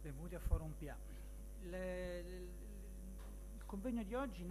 Benvenuti a Forum PA. Il convegno di oggi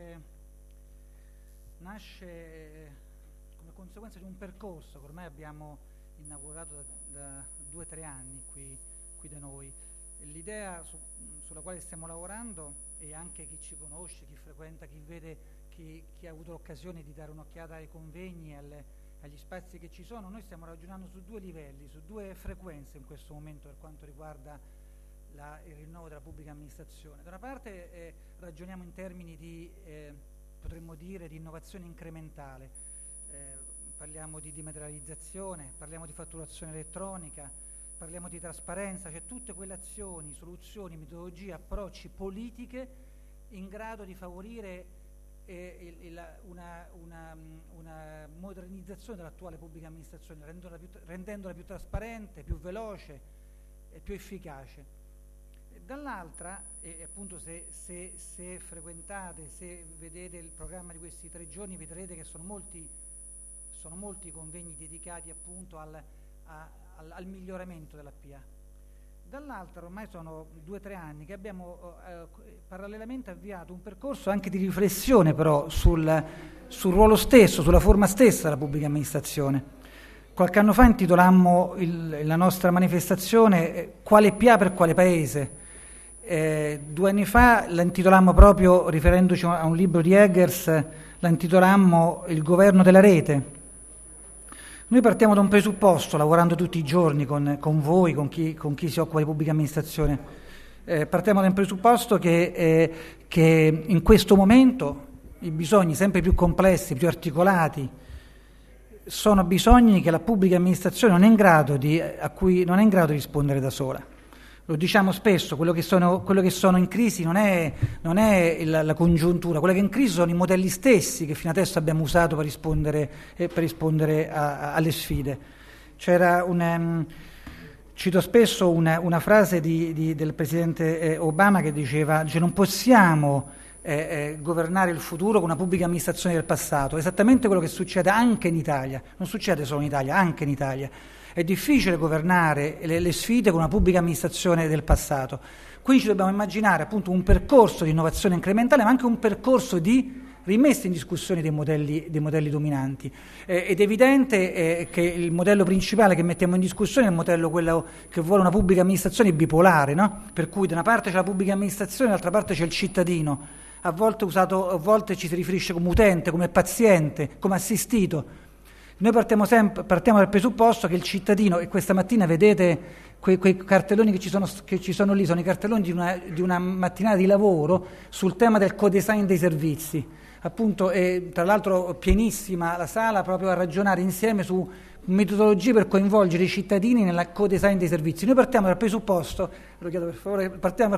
nasce come conseguenza di un percorso che ormai abbiamo inaugurato da 2 o 3 anni qui da noi. L'idea sulla quale stiamo lavorando, e anche chi ci conosce, chi frequenta, chi vede, chi ha avuto l'occasione di dare un'occhiata ai convegni, agli spazi che ci sono, noi stiamo ragionando su 2 livelli, su 2 frequenze in questo momento per quanto riguarda il rinnovo della pubblica amministrazione. Da una parte ragioniamo in termini di, potremmo dire, di innovazione incrementale, parliamo di dematerializzazione, parliamo di fatturazione elettronica, parliamo di trasparenza, cioè tutte quelle azioni, soluzioni, metodologie, approcci, politiche in grado di favorire una modernizzazione dell'attuale pubblica amministrazione, rendendola più trasparente, più veloce e più efficace. Dall'altra, e appunto se frequentate, se vedete il programma di questi 3 giorni, vedrete che sono molti i convegni dedicati appunto al miglioramento della PA. Dall'altra, ormai sono 2 o 3 anni che abbiamo parallelamente avviato un percorso anche di riflessione però sul ruolo stesso, sulla forma stessa della pubblica amministrazione. Qualche anno fa intitolammo la nostra manifestazione Quale PA per quale Paese. 2 anni fa la intitolammo, proprio riferendoci a un libro di Eggers, la intitolammo Il governo della rete. Noi partiamo da un presupposto, lavorando tutti i giorni con voi, con chi si occupa di pubblica amministrazione. Partiamo da un presupposto che in questo momento i bisogni sempre più complessi, più articolati, sono bisogni che la pubblica amministrazione a cui non è in grado di rispondere da sola. Lo diciamo spesso, quello che sono in crisi non è la congiuntura, quello che è in crisi sono i modelli stessi che fino adesso abbiamo usato per rispondere alle sfide. Cito spesso una frase del presidente Obama che diceva non possiamo governare il futuro con una pubblica amministrazione del passato. È esattamente quello che succede anche in Italia, non succede solo in Italia, anche in Italia. È difficile governare le sfide con una pubblica amministrazione del passato. Quindi ci dobbiamo immaginare appunto un percorso di innovazione incrementale, ma anche un percorso di rimessa in discussione dei modelli dominanti. Ed è evidente che il modello principale che mettiamo in discussione è il modello quello che vuole una pubblica amministrazione bipolare, no? Per cui da una parte c'è la pubblica amministrazione, dall'altra parte c'è il cittadino. A volte ci si riferisce come utente, come paziente, come assistito. Noi partiamo dal presupposto che il cittadino, e questa mattina vedete quei cartelloni che ci sono lì, sono i cartelloni di una mattinata di lavoro sul tema del co-design dei servizi. Appunto, tra l'altro pienissima la sala proprio a ragionare insieme su metodologie per coinvolgere i cittadini nel co-design dei servizi. Noi partiamo dal presupposto, lo chiedo per favore,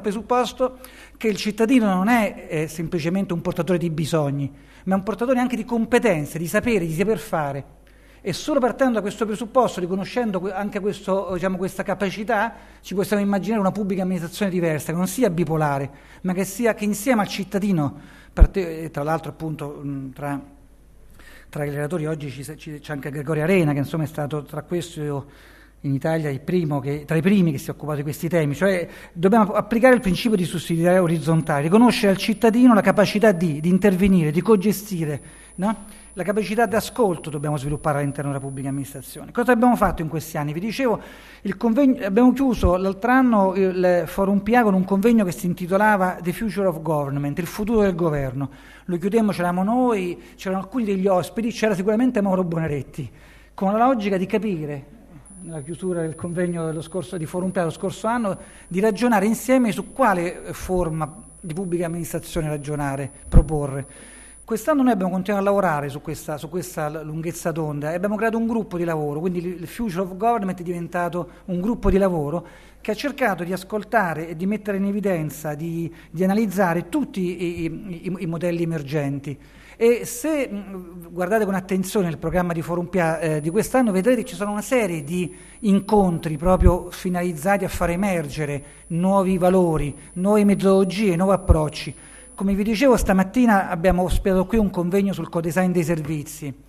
che il cittadino non è semplicemente un portatore di bisogni, ma è un portatore anche di competenze, di sapere, di saper fare. E solo partendo da questo presupposto, riconoscendo anche questa capacità, ci possiamo immaginare una pubblica amministrazione diversa, che non sia bipolare, ma che insieme al cittadino, tra l'altro appunto tra i relatori oggi c'è anche Gregorio Arena, che insomma è stato tra questi in Italia tra i primi che si è occupato di questi temi. Cioè dobbiamo applicare il principio di sussidiarietà orizzontale, riconoscere al cittadino la capacità di intervenire, di cogestire, no? La capacità di ascolto dobbiamo sviluppare all'interno della pubblica amministrazione. Cosa abbiamo fatto in questi anni? Vi dicevo, abbiamo chiuso l'altro anno il Forum PA con un convegno che si intitolava The Future of Government, il futuro del governo. Lo chiudemmo, c'eravamo noi, c'erano alcuni degli ospiti, c'era sicuramente Mauro Bonaretti, con la logica di capire, nella chiusura del convegno di Forum PA lo scorso anno, di ragionare insieme su quale forma di pubblica amministrazione proporre. Quest'anno noi abbiamo continuato a lavorare su questa lunghezza d'onda e abbiamo creato un gruppo di lavoro, quindi il Future of Government è diventato un gruppo di lavoro che ha cercato di ascoltare e di mettere in evidenza, di analizzare tutti i modelli emergenti. E se guardate con attenzione il programma di Forum PA di quest'anno, vedrete che ci sono una serie di incontri proprio finalizzati a far emergere nuovi valori, nuove metodologie, nuovi approcci. Come vi dicevo, stamattina abbiamo ospitato qui un convegno sul co-design dei servizi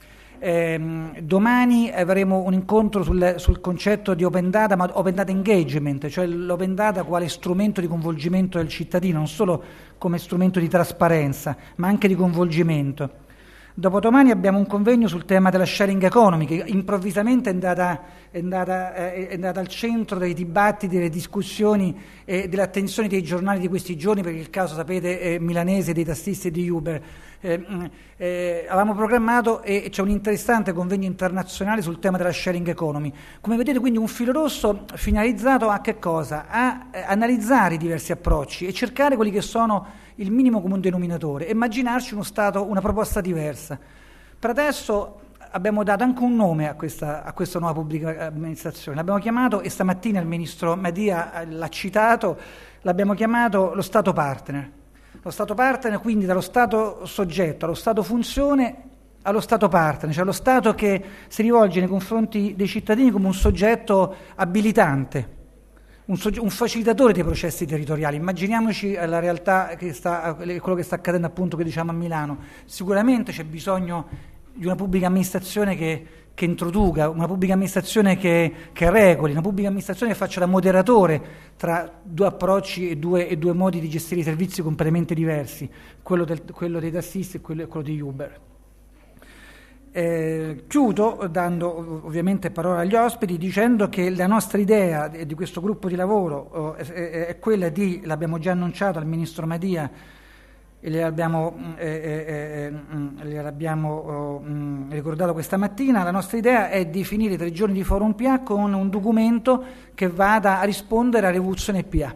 Domani avremo un incontro sul concetto di open data, ma open data engagement, cioè l'open data quale strumento di coinvolgimento del cittadino, non solo come strumento di trasparenza, ma anche di coinvolgimento. Dopodomani abbiamo un convegno sul tema della sharing economy, che improvvisamente è andata al centro dei dibattiti, delle discussioni e delle attenzioni dei giornali di questi giorni, per il caso, sapete, milanese dei tassisti e di Uber. Avevamo programmato e c'è un interessante convegno internazionale sul tema della sharing economy. Come vedete, quindi un filo rosso finalizzato a che cosa? A analizzare i diversi approcci e cercare quelli che sono il minimo comune denominatore, immaginarci uno Stato, una proposta diversa. Per adesso abbiamo dato anche un nome a questa nuova pubblica amministrazione, l'abbiamo chiamato, e stamattina il ministro Madia l'ha citato, l'abbiamo chiamato lo Stato partner. Lo Stato partner, quindi dallo Stato soggetto allo Stato funzione allo Stato partner, cioè lo Stato che si rivolge nei confronti dei cittadini come un soggetto abilitante, un facilitatore dei processi territoriali. Immaginiamoci la realtà quello che sta accadendo, appunto, che diciamo a Milano. Sicuramente c'è bisogno di una pubblica amministrazione che introduca, una pubblica amministrazione che regoli, una pubblica amministrazione che faccia da moderatore tra due approcci e due modi di gestire i servizi completamente diversi, quello dei tassisti e quello di Uber. Chiudo dando ovviamente parola agli ospiti, dicendo che la nostra idea di questo gruppo di lavoro è quella l'abbiamo già annunciato al ministro Madia e gliel'abbiamo ricordato questa mattina. La nostra idea è di finire i 3 giorni di Forum PA con un documento che vada a rispondere alla rivoluzione PA.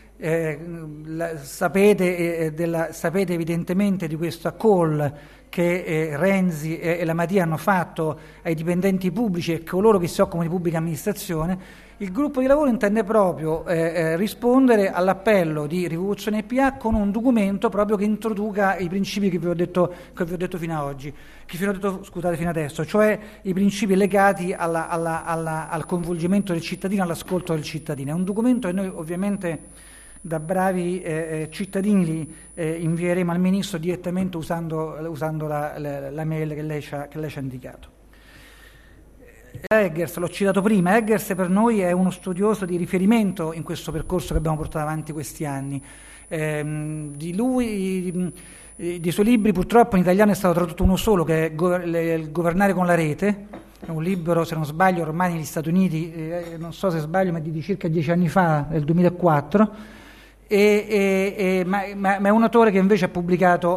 Sapete evidentemente di questa call che Renzi e la Madia hanno fatto ai dipendenti pubblici e coloro che si occupano di pubblica amministrazione. Il gruppo di lavoro intende proprio rispondere all'appello di Rivoluzione PA con un documento proprio che introduca i principi che vi ho detto fino adesso, cioè i principi legati al coinvolgimento del cittadino, all'ascolto del cittadino. È un documento che noi ovviamente da bravi cittadini invieremo al Ministro direttamente usando la mail che lei ci ha indicato. Eggers, l'ho citato prima, Eggers per noi è uno studioso di riferimento in questo percorso che abbiamo portato avanti questi anni. Di suoi libri purtroppo in italiano è stato tradotto uno solo, che è Governare con la rete, è un libro, se non sbaglio, ormai negli Stati Uniti, non so se sbaglio, ma di circa 10 anni fa, nel 2004, ma è un autore che invece ha pubblicato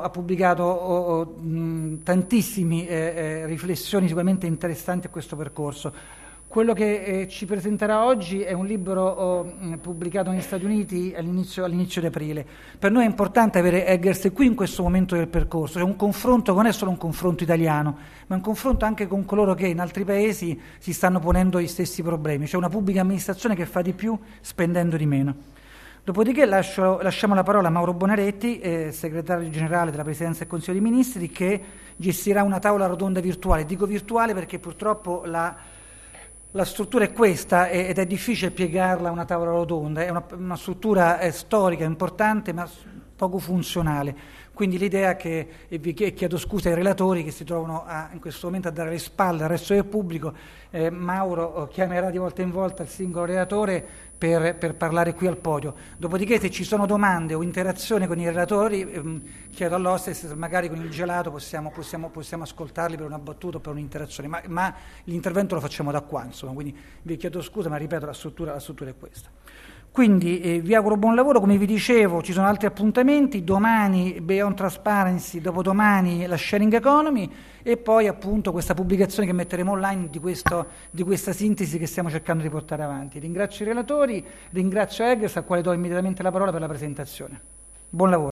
tantissime riflessioni sicuramente interessanti a questo percorso. Quello che ci presenterà oggi è un libro pubblicato negli Stati Uniti all'inizio di aprile. Per noi è importante avere Eggers qui in questo momento del percorso, cioè un confronto che non è solo un confronto italiano, ma un confronto anche con coloro che in altri paesi si stanno ponendo gli stessi problemi, cioè una pubblica amministrazione che fa di più spendendo di meno. Dopodiché lasciamo la parola a Mauro Bonaretti, segretario generale della Presidenza del Consiglio dei Ministri, che gestirà una tavola rotonda virtuale. Dico virtuale perché purtroppo la struttura è questa ed è difficile piegarla a una tavola rotonda, è una struttura storica importante ma poco funzionale. Quindi l'idea e chiedo scusa ai relatori che si trovano in questo momento a dare le spalle al resto del pubblico, Mauro chiamerà di volta in volta il singolo relatore per parlare qui al podio. Dopodiché, se ci sono domande o interazioni con i relatori, chiedo all'hostess se magari con il gelato possiamo ascoltarli per una battuta o per un'interazione, ma l'intervento lo facciamo da qua, insomma, quindi vi chiedo scusa, ma ripeto, la struttura è questa. Quindi vi auguro buon lavoro. Come vi dicevo, ci sono altri appuntamenti: domani Beyond Transparency, dopodomani la Sharing Economy e poi appunto questa pubblicazione che metteremo online di questa sintesi che stiamo cercando di portare avanti. Ringrazio i relatori, ringrazio Eggers, al quale do immediatamente la parola per la presentazione. Buon lavoro.